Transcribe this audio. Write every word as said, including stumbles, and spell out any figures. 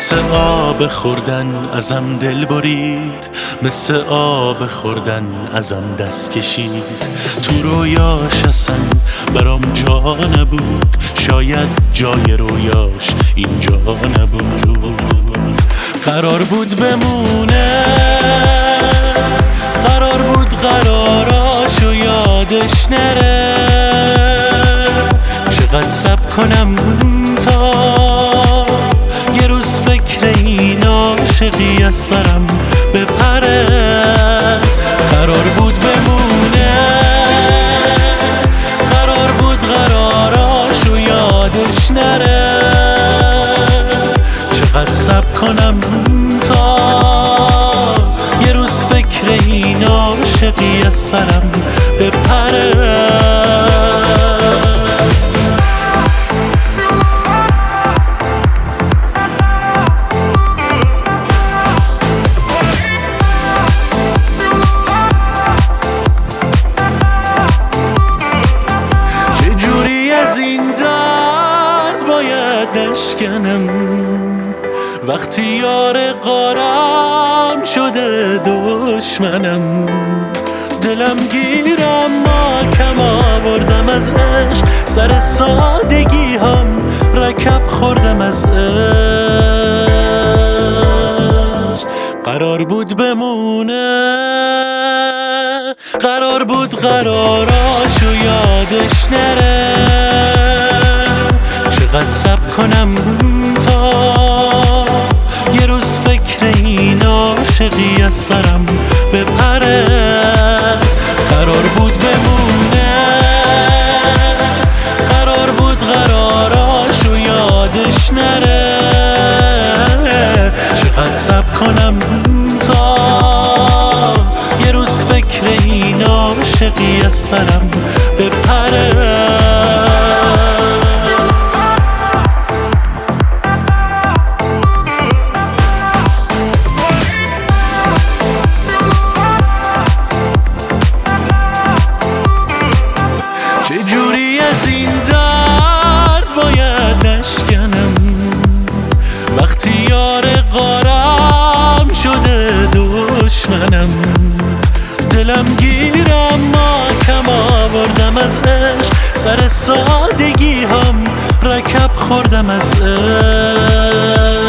مثل آب خوردن ازم دل برید، مثل آب خوردن ازم دست کشید. تو رویاش اصلا برام جا نبود، شاید جای رویاش اینجا نبود. قرار بود بمونه، قرار بود قراراشو یادش نره. چقدر صبر کنم تا یه روز فکر این عاشقی از سرم بپره. قرار بود بمونه، قرار بود قراراشو یادش نره. چقدر صبر کنم تا یه روز فکر این عاشقی از سرم بپره. نشکنم وقتی یار قارم شده دشمنم. دلم گیرم ما کم آوردم از عشق، سر سادگی هم رکب خوردم از عشق. قرار بود بمونه، قرار بود قراراشو یادش نره. چقدر صبر کنم تا یه روز فکر این عاشقی از سرم بپره. قرار بود بمونه، قرار بود قراراشو یادش نره. چقدر صبر کنم تا یه روز فکر این عاشقی از سرم بپره. چجوری از این درد باید نشکنم وقتی یار قارم شده دشمنم. دلم گیرم ما کم آوردم از عشق، سر سادگی هم رکب خوردم از عشق.